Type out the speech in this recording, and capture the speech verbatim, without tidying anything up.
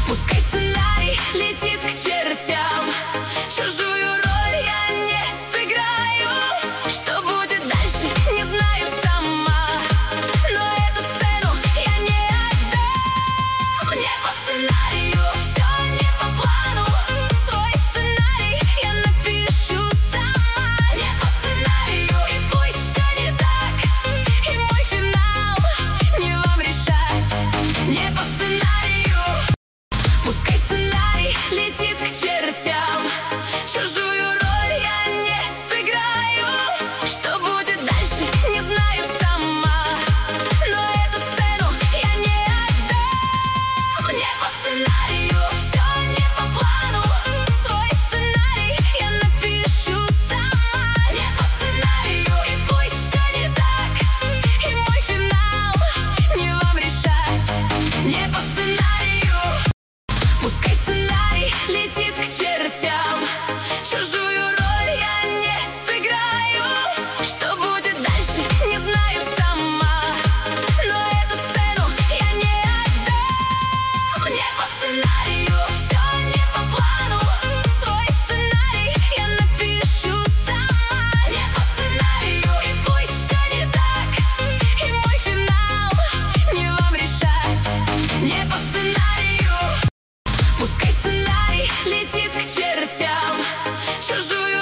Пускай сценарий летит к чертям, чужую роль я не сыграю. Что будет дальше, не знаю сама, но эту сцену я не отдам. Не по сценарию, все не по плану. Свой сценарий я напишу сама. Не по сценарию, и пусть все не так, и мой финал не вам решать. Не по сценарию. Пускай сценарий летит к чертям, чужую роль я не сыграю. Что будет дальше, не знаю сама, но эту сцену я не отдам. Не по сценарию.